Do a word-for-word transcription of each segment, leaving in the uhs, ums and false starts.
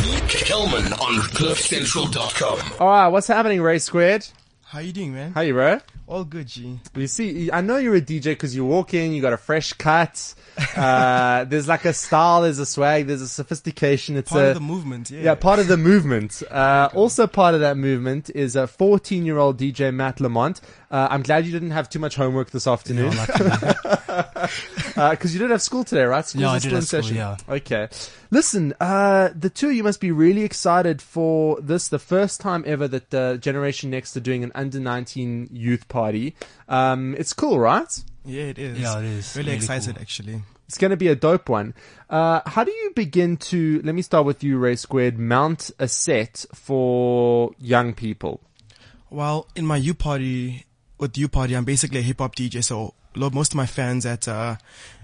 Kelman on cliff central dot com. Alright, what's happening, Ray Squared? How you doing, man? How you, bro? All good, G. You see, I know you're a D J because you walk in, you got a fresh cut. Uh, there's like a style, there's a swag, there's a sophistication. It's part a, of the movement, yeah. Yeah, part of the movement. Uh, also part of that movement is a fourteen-year-old D J, Matt Lamont. Uh, I'm glad you didn't have too much homework this afternoon. Because uh, you didn't have school today, right? School's Yeah, I still did in have school, session. yeah. Okay. Listen, uh, the two of you must be really excited for this, the first time ever that uh, Generation Next are doing an under nineteen youth party. Um, it's cool, right? Yeah, it is. Yeah, it is. Really, Really excited, cool. actually. It's going to be a dope one. Uh, how do you begin to, let me start with you, Ray Squared, mount a set for young people? Well, in my U party, with U party, I'm basically a hip hop D J, so lo- most of my fans at, uh,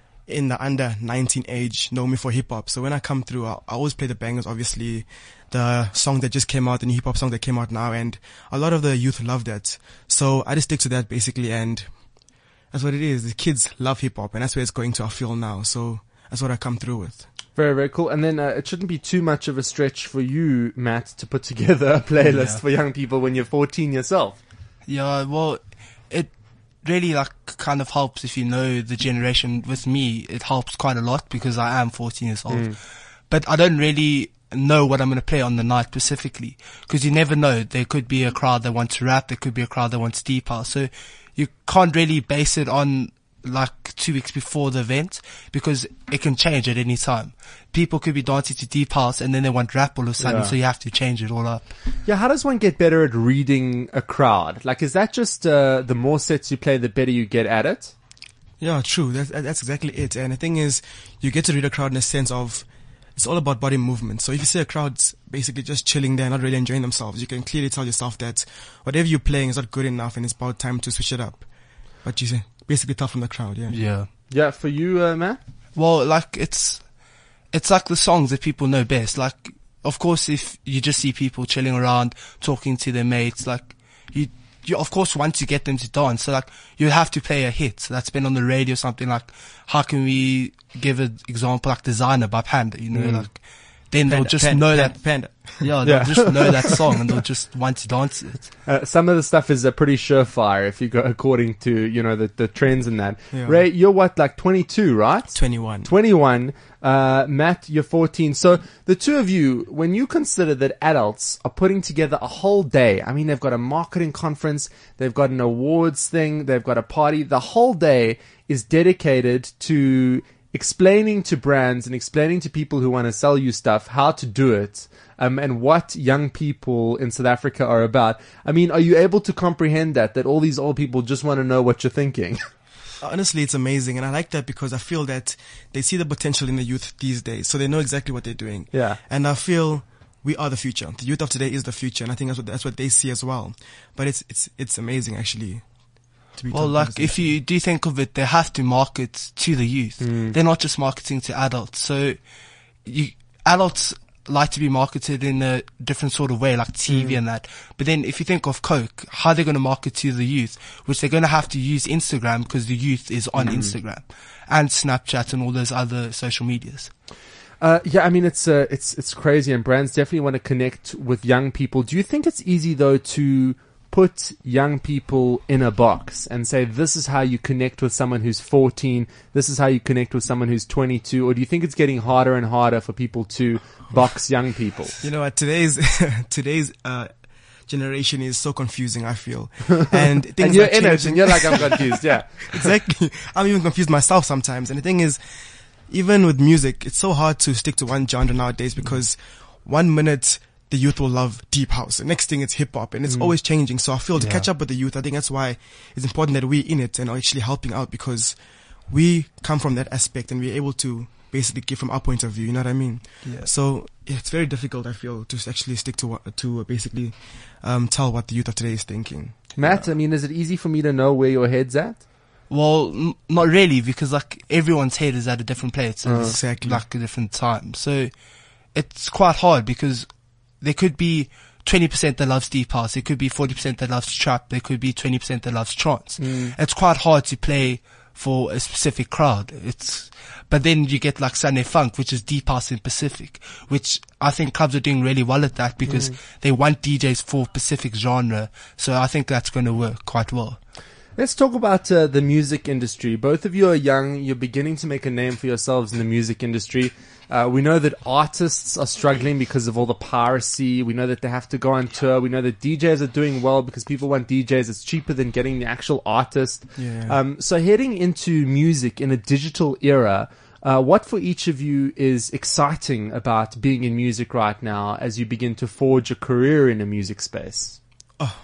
in the under nineteen age know me for hip hop. So when I come through, I, I always play the bangers, obviously. The song that just came out, the new hip hop song that came out now, and a lot of the youth love that. So I just stick to that basically, and that's what it is. The kids love hip hop, and that's where it's going to, I feel now. So that's what I come through with. Very, very cool. And then uh, it shouldn't be too much of a stretch for you, Matt, to put together a playlist Yeah. for young people when you're fourteen yourself. Yeah, well, it really like kind of helps if you know the generation. With me, it helps quite a lot because I am fourteen years old. But I don't really know what I'm going to play on the night specifically because you never know. There could be a crowd that wants rap. There could be a crowd that wants deep house. So you can't really base it on like two weeks before the event because it can change at any time. People could be dancing to deep house and then they want rap all of a sudden, Yeah. so you have to change it all up. Yeah, how does one get better at reading a crowd? Like, is that just uh, the more sets you play, the better you get at it? Yeah, true. That's, that's exactly it. And the thing is, you get to read a crowd in a sense of, it's all about body movement. So if you see a crowd's basically just chilling there, not really enjoying themselves, you can clearly tell yourself that whatever you're playing is not good enough and it's about time to switch it up. But you see, basically tell from the crowd, yeah. Yeah. Yeah, for you, uh, Matt? Well, like it's, it's like the songs that people know best. Like, of course, if you just see people chilling around, talking to their mates, like you, you of course want to get them to dance. So like, you have to play a hit that's been on the radio, something like, how can we give an example like Designer by Panda, you know, like, then they'll Panda, just panda, know panda, that, Panda. yeah, they'll Yeah. just know that song and they'll just want to dance it. Uh, some of the stuff is uh, pretty surefire if you go according to, you know, the, the trends and that. Yeah. Ray, you're what, like twenty-two, right? twenty-one. twenty-one. Uh, Matt, you're fourteen. So the two of you, when you consider that adults are putting together a whole day, I mean, they've got a marketing conference, they've got an awards thing, they've got a party, the whole day is dedicated to explaining to brands and explaining to people who want to sell you stuff how to do it, um, and what young people in South Africa are about. I mean, are you able to comprehend that, that all these old people just want to know what you're thinking? Honestly, it's amazing. And I like that because I feel that they see the potential in the youth these days. So they know exactly what they're doing. Yeah. And I feel we are the future. The youth of today is the future. And I think that's what, that's what they see as well. But it's, it's, it's amazing actually. To be Well, told like, this. if you do think of it, they have to market to the youth. They're not just marketing to adults. So, you, adults like to be marketed in a different sort of way, like T V and that. But then if you think of Coke, how they're going to market to the youth, which they're going to have to use Instagram because the youth is on Instagram and Snapchat and all those other social medias. Uh, yeah, I mean, it's, uh, it's, it's crazy, and brands definitely want to connect with young people. Do you think it's easy though to put young people in a box and say, this is how you connect with someone who's fourteen, this is how you connect with someone who's twenty-two, or do you think it's getting harder and harder for people to box young people? You know what, today's, today's, uh, generation is so confusing, I feel. And things And you're are in it, changing. and you're like, I'm confused, yeah. Exactly. I'm even confused myself sometimes. And the thing is, even with music, it's so hard to stick to one genre nowadays because one minute the youth will love deep house. The next thing it's hip hop, and it's Mm. always changing. So I feel to Yeah. catch up with the youth, I think that's why it's important that we're in it and are actually helping out because we come from that aspect and we're able to basically give from our point of view. You know what I mean? Yeah. So yeah, it's very difficult, I feel, to actually stick to what, to basically um, tell what the youth of today is thinking. Matt, I mean, is it easy for me to know where your head's at? Well, n- not really, because like everyone's head is at a different place, so it's Exactly. like a different time. So it's quite hard because there could be twenty percent that loves deep house, there could be forty percent that loves trap, there could be twenty percent that loves trance. It's quite hard to play for a specific crowd. It's, but then you get like Sunday Funk, which is deep house in Pacific, which I think clubs are doing really well at that because mm. they want D Js for Pacific genre. So I think that's going to work quite well. Let's talk about uh, the music industry. Both of you are young. You're beginning to make a name for yourselves in the music industry. Uh, we know that artists are struggling because of all the piracy. We know that they have to go on tour. We know that D Js are doing well because people want D Js. It's cheaper than getting the actual artist. Yeah. Um, so heading into music in a digital era, uh, what for each of you is exciting about being in music right now as you begin to forge a career in a music space? Oh.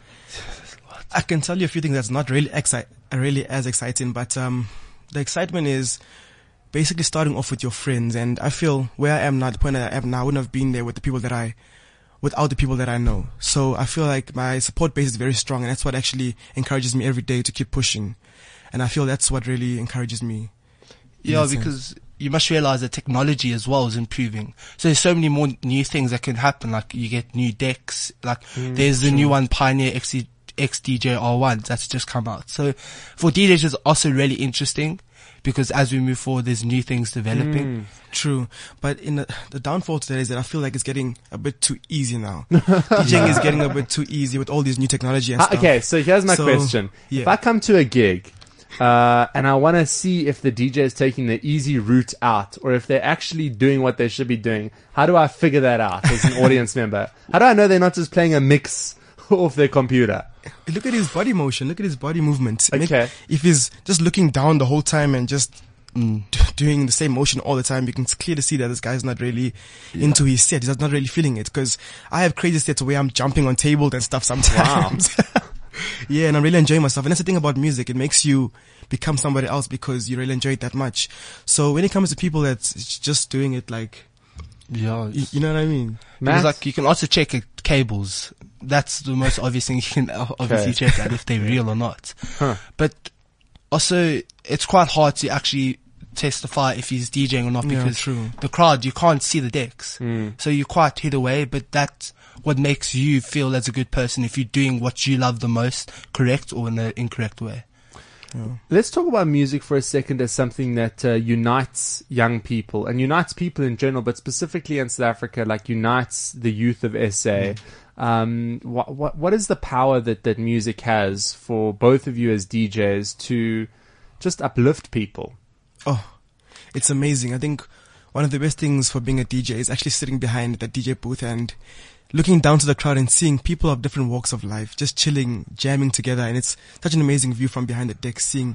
I can tell you a few things that's not really exci- really as exciting, but um, the excitement is basically starting off with your friends. And I feel where I am now, the point that I am now, I wouldn't have been there with the people that I, without the people that I know. So I feel like my support base is very strong, and that's what actually encourages me every day to keep pushing. And I feel that's what really encourages me. Yeah, because you must realize that technology as well is improving. So there's so many more new things that can happen. Like you get new decks. Like mm, there's the true. new one, Pioneer X D, X D J R one, that's just come out. So for D Js it's also really interesting because as we move forward, there's new things developing. Mm, true. But in the, the downfall to that is that I feel like it's getting a bit too easy now. DJing is getting a bit too easy with all these new technology and uh, stuff. Okay, so here's my so, question. Yeah. If I come to a gig, uh, and I want to see if the D J is taking the easy route out or if they're actually doing what they should be doing, how do I figure that out as an audience member? How do I know they're not just playing a mix off their computer? Look at his body motion. Look at his body movement. Okay. Make, if he's just looking down the whole time and just mm, d- doing the same motion all the time, you can clearly see that this guy's not really yeah. into his set. He's not really feeling it. Because I have crazy sets where I'm jumping on tables and stuff sometimes. Wow. Yeah, and I'm really enjoying myself. And that's the thing about music. It makes you become somebody else because you really enjoy it that much. So when it comes to people that's just doing it like, yeah, you, you know what I mean? Because like you can also check uh, cables. That's the most obvious thing you can obviously okay. check out if they're real or not. Huh. But also, it's quite hard to actually testify if he's DJing or not because yeah, true. the crowd, you can't see the decks. Mm. So you're quite hid away, but that's what makes you feel as a good person if you're doing what you love the most, correct or in an incorrect way. Yeah. Let's talk about music for a second as something that uh, unites young people and unites people in general, but specifically in South Africa, like unites the youth of S A. Mm. Um, what, what, what is the power that, that music has for both of you as D Js to just uplift people? Oh, it's amazing. I think one of the best things for being a D J is actually sitting behind the D J booth and looking down to the crowd and seeing people of different walks of life, just chilling, jamming together. And it's such an amazing view from behind the deck, seeing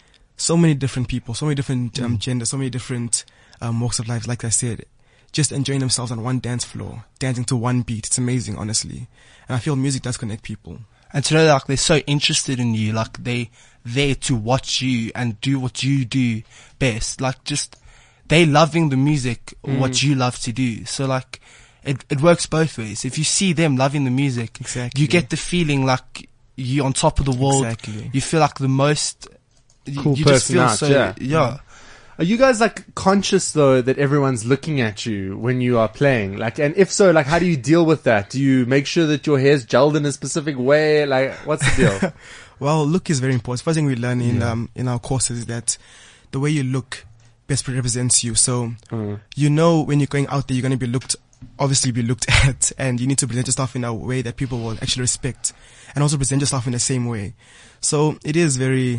so many different people, so many different um, mm. genders, so many different um, walks of life, like I said, just enjoying themselves on one dance floor, dancing to one beat. It's amazing, honestly. And I feel music does connect people. And to know like they're so interested in you, like they there to watch you and do what you do best. Like just they loving the music, mm. what you love to do. So like it it works both ways. If you see them loving the music, exactly. you get the feeling like you're on top of the world. Exactly. You feel like the most cool you, you person just feel out, so yeah. yeah. Are you guys like conscious though that everyone's looking at you when you are playing? Like, and if so, like, how do you deal with that? Do you make sure that your hair's gelled in a specific way? Like, what's the deal? Well, look is very important. First thing we learn in, yeah. um, in our courses is that the way you look best represents you. So, mm. you know, when you're going out there, you're going to be looked, obviously be looked at, and you need to present yourself in a way that people will actually respect, and also present yourself in the same way. So it is very,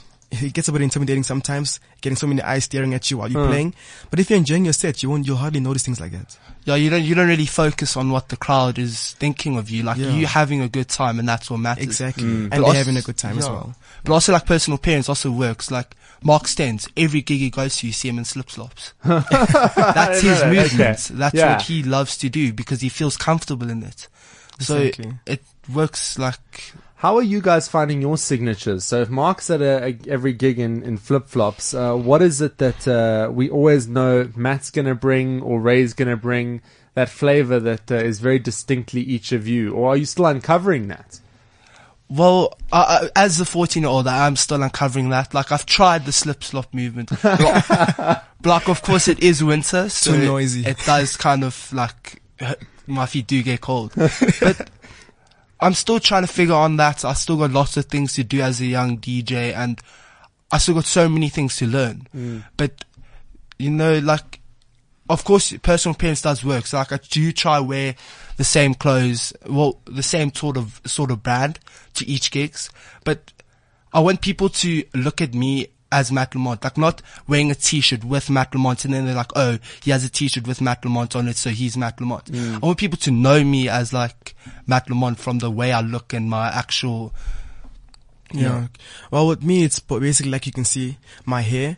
it gets a bit intimidating sometimes, getting so many eyes staring at you while you're uh. playing. But if you're enjoying your set, you won't, you'll hardly notice things like that. Yeah, you don't, you don't really focus on what the crowd is thinking of you. Like, yeah. you having a good time, and that's what matters. Exactly. Mm. And they're having a good time yeah. as well. But also, like, personal appearance also works. Like, Mark Stens, every gig he goes to, you see him in slip-slops. That's his movement. Okay. That's yeah. what he loves to do, because he feels comfortable in it. So, exactly. it works like... How are you guys finding your signatures? So if Mark's at a, a, every gig in, in flip-flops, uh, what is it that uh, we always know Matt's going to bring or Ray's going to bring, that flavor that uh, is very distinctly each of you? Or are you still uncovering that? Well, uh, as a fourteen-year-old, I am still uncovering that. Like, I've tried the slip-slop movement. But, like, of course, it is winter, so too noisy. It, it does kind of, like, my feet do get cold. But I'm still trying to figure on that. I still got lots of things to do as a young D J, and I still got so many things to learn. Mm. But, you know, like, of course, personal appearance does work. So, like, I do try wear the same clothes, well, the same sort of, sort of brand to each gigs. But I want people to look at me as Matt Lamont, like not wearing a t-shirt with Matt Lamont and then they're like, oh, he has a t-shirt with Matt Lamont on it, so he's Matt Lamont. Mm. I want people to know me as like Matt Lamont from the way I look and my actual, yeah. Know. Well, with me, it's basically like you can see my hair.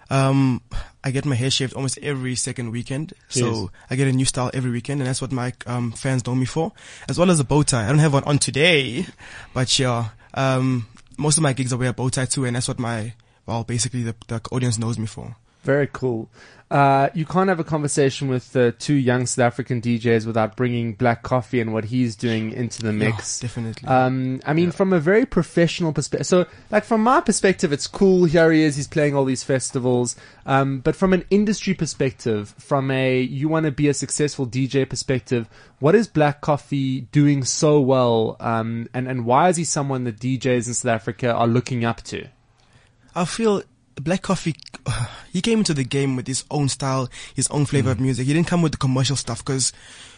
Um, I get my hair shaved almost every second weekend. So yes. I get a new style every weekend, and that's what my um fans know me for, as well as a bow tie. I don't have one on today, but yeah, um, most of my gigs I wear a bow tie too, and that's what my Well, basically, the, the audience knows me for. Very cool. Uh, you can't have a conversation with uh, two young South African D Js without bringing Black Coffee and what he's doing into the mix. Yeah, definitely. Um, I mean, yeah. From a very professional perspective. So, like, from my perspective, it's cool. Here he is. He's playing all these festivals. Um, but from an industry perspective, from a you want to be a successful D J perspective, what is Black Coffee doing so well? Um, and, and why is he someone that D Js in South Africa are looking up to? I feel Black Coffee, uh, he came into the game with his own style, his own flavor mm. of music. He didn't come with the commercial stuff, because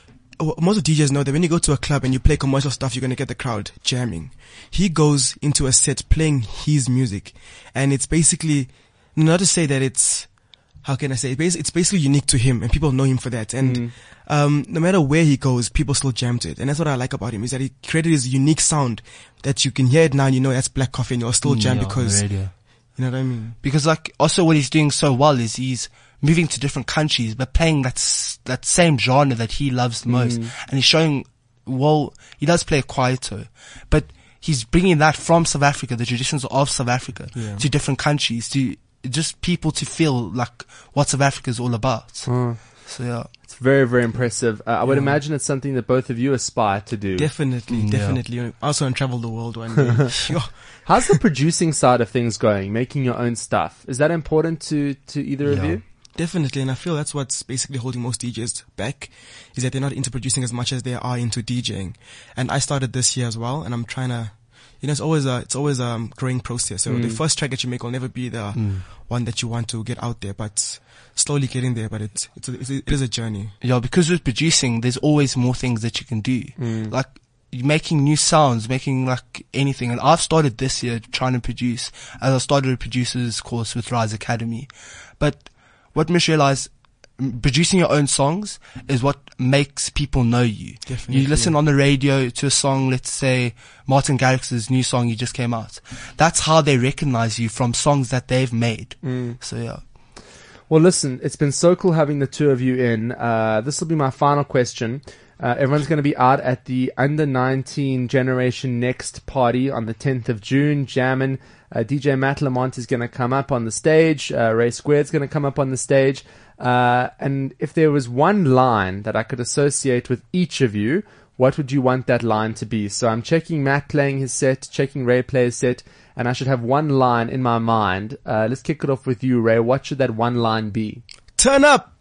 most of D Js know that when you go to a club and you play commercial stuff, you're going to get the crowd jamming. He goes into a set playing his music, and it's basically, not to say that it's, how can I say, it's basically unique to him, and people know him for that. And mm. um, no matter where he goes, people still jam to it. And that's what I like about him, is that he created his unique sound that you can hear it now and you know that's Black Coffee, and you'll still jam yeah, because... You know what I mean? Because like, also what he's doing so well is he's moving to different countries, but playing that, s- that same genre that he loves the most. Mm. And he's showing, well, he does play kwaito, but he's bringing that from South Africa, the traditions of South Africa, yeah. to different countries, to just people to feel like what South Africa is all about. Mm. So yeah. It's very, very impressive. Uh, I would yeah. imagine it's something that both of you aspire to do. Definitely, yeah. definitely. I also want to travel the world one day. How's the producing side of things going? Making your own stuff. Is that important to, to either yeah. of you? Definitely, and I feel that's what's basically holding most D Js back, is that they're not into producing as much as they are into DJing. And I started this year as well, and I'm trying to, you know, it's always a, it's always a growing process. So mm. the first track that you make will never be the mm. one that you want to get out there, but slowly getting there, but it's, it's, a, it's a, it is a journey. Yeah, because with producing, there's always more things that you can do. Mm. Like, making new sounds, making like anything. And I've started this year trying to produce, as I started a producer's course with Rise Academy. But what Mish realized, producing your own songs is what makes people know you. Definitely. You listen on the radio to a song, let's say Martin Garrix's new song he just came out. That's how they recognize you, from songs that they've made. Mm. So yeah. Well, listen, it's been so cool having the two of you in. Uh, this will be my final question. Uh, everyone's going to be out at the under nineteen Generation Next party on the tenth of June, jamming. Uh, D J Matt Lamont is going to come up on the stage. Uh, Ray Squared's going to come up on the stage. Uh, and if there was one line that I could associate with each of you, what would you want that line to be? So I'm checking Matt playing his set, checking Ray play his set, and I should have one line in my mind. Uh, let's kick it off with you, Ray. What should that one line be? Turn up!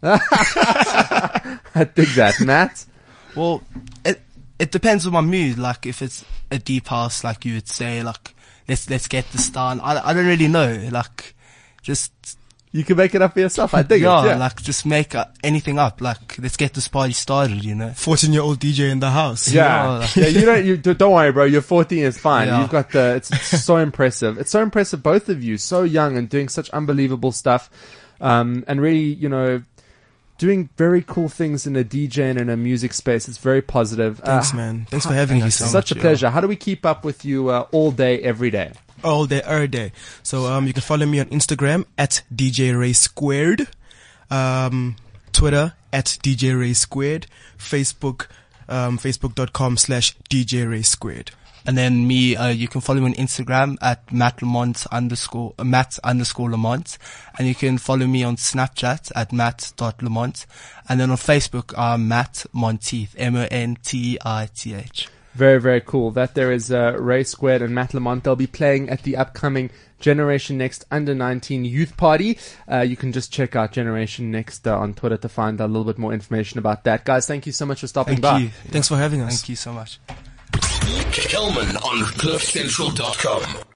I dig that. Matt? Well, it it depends on my mood. Like, if it's a deep house, like you would say, like, let's let's get this done. I, I don't really know. Like, just... You can make it up for yourself. I dig yeah, it. Yeah, like, just make uh, anything up. Like, let's get this party started, you know. fourteen-year-old D J in the house. Yeah. Yeah, like, yeah you don't, you, don't worry, bro. You're fourteen. It's fine. Yeah. You've got the... It's, it's so impressive. It's so impressive, both of you. So young and doing such unbelievable stuff. Um, and really, you know... doing very cool things in a D J and in a music space. It's very positive. Thanks, uh, man. Thanks for having us. So such much, a pleasure. Yeah. How do we keep up with you uh, all day, every day? All day, every day. So um, you can follow me on Instagram at D J Ray Squared, um, Twitter at D J Ray Squared, Facebook, um, facebook.com slash DJ Ray Squared. And then me, uh, you can follow me on Instagram at Matt Lamont underscore, uh, Matt underscore Lamont. And you can follow me on Snapchat at Matt.Lamont. And then on Facebook, I'm Matt Monteith, M O N T I T H. Very, very cool. That there is uh, Ray Squared and Matt Lamont. They'll be playing at the upcoming Generation Next under nineteen youth party. Uh, you can just check out Generation Next uh, on Twitter to find a little bit more information about that. Guys, thank you so much for stopping thank by. You. Thanks for having us. Thank you so much. Kelman on cliff central dot com.